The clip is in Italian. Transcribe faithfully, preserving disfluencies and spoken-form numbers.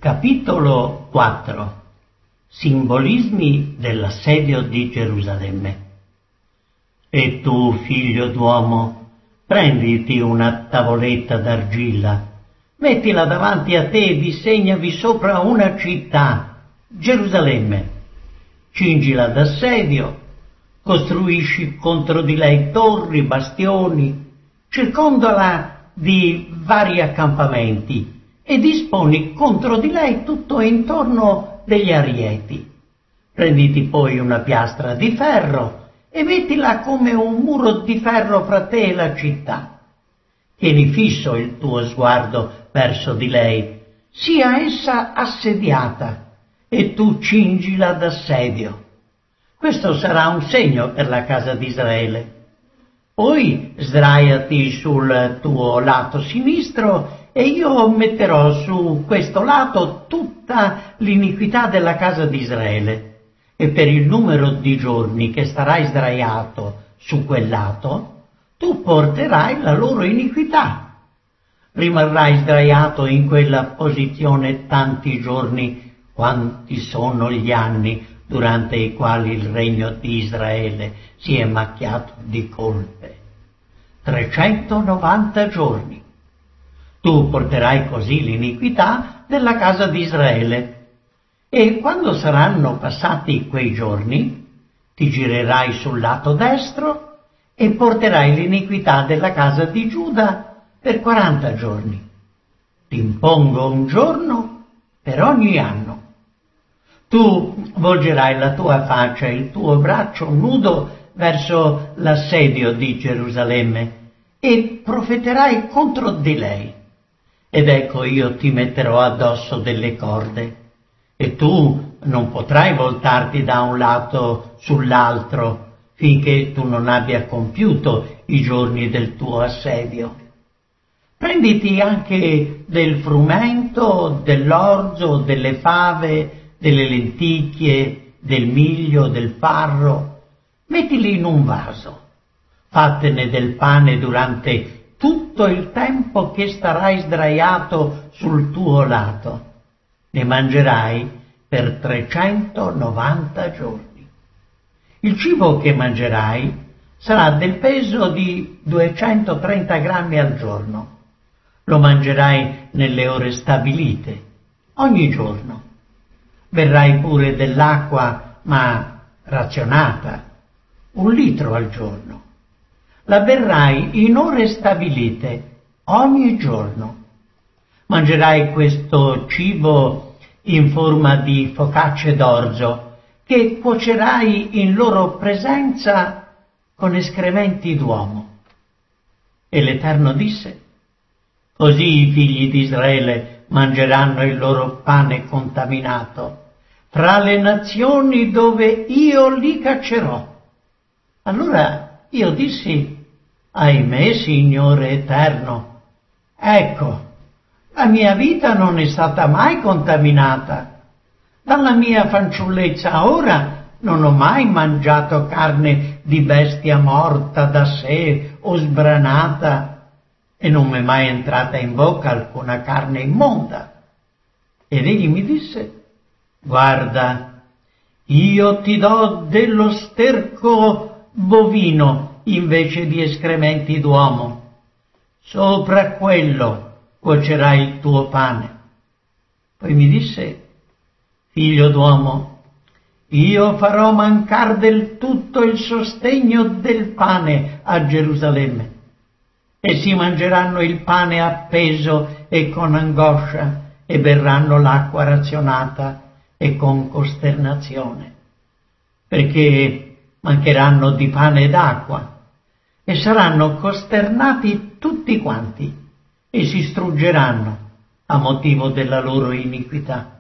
Capitolo quattro. Simbolismi dell'assedio di Gerusalemme. E tu, figlio d'uomo, prenditi una tavoletta d'argilla, mettila davanti a te e disegnavi sopra una città, Gerusalemme. Cingila d'assedio, costruisci contro di lei torri, bastioni, circondala di vari accampamenti e disponi contro di lei tutto intorno degli arieti. Prenditi poi una piastra di ferro e mettila come un muro di ferro fra te e la città. Tieni fisso il tuo sguardo verso di lei, sia essa assediata, e tu cingila d'assedio. Questo sarà un segno per la casa di Israele. Poi sdraiati sul tuo lato sinistro e io metterò su questo lato tutta l'iniquità della casa di Israele. E per il numero di giorni che starai sdraiato su quel lato, tu porterai la loro iniquità. Rimarrai sdraiato in quella posizione tanti giorni, quanti sono gli anni durante i quali il regno di Israele si è macchiato di colpe. trecentonovanta giorni. Tu porterai così l'iniquità della casa di Israele. E quando saranno passati quei giorni, ti girerai sul lato destro e porterai l'iniquità della casa di Giuda per quaranta giorni. Ti impongo un giorno per ogni anno. Tu volgerai la tua faccia e il tuo braccio nudo verso l'assedio di Gerusalemme e profeterai contro di lei. Ed ecco io ti metterò addosso delle corde, e tu non potrai voltarti da un lato sull'altro finché tu non abbia compiuto i giorni del tuo assedio. Prenditi anche del frumento, dell'orzo, delle fave, delle lenticchie, del miglio, del farro, mettili in un vaso, fattene del pane durante tutto il tempo che starai sdraiato sul tuo lato. Ne mangerai per trecentonovanta giorni. Il cibo che mangerai sarà del peso di duecentotrenta grammi al giorno. Lo mangerai nelle ore stabilite, ogni giorno. Berrai pure dell'acqua, ma razionata, un litro al giorno. La berrai in ore stabilite, ogni giorno. Mangerai questo cibo in forma di focacce d'orzo, che cuocerai in loro presenza con escrementi d'uomo. E l'Eterno disse: così i figli di Israele mangeranno il loro pane contaminato fra le nazioni dove io li caccerò. Allora io dissi: ahimè, Signore Eterno, ecco, la mia vita non è stata mai contaminata. Dalla mia fanciullezza a ora non ho mai mangiato carne di bestia morta da sé o sbranata, e non mi è mai entrata in bocca alcuna carne immonda. Ed egli mi disse: guarda, io ti do dello sterco bovino invece di escrementi d'uomo. Sopra quello cuocerai il tuo pane. Poi mi disse: figlio d'uomo, io farò mancar del tutto il sostegno del pane a Gerusalemme. E si mangeranno il pane appeso e con angoscia, e berranno l'acqua razionata e con costernazione, perché mancheranno di pane ed acqua, e saranno costernati tutti quanti, e si struggeranno a motivo della loro iniquità.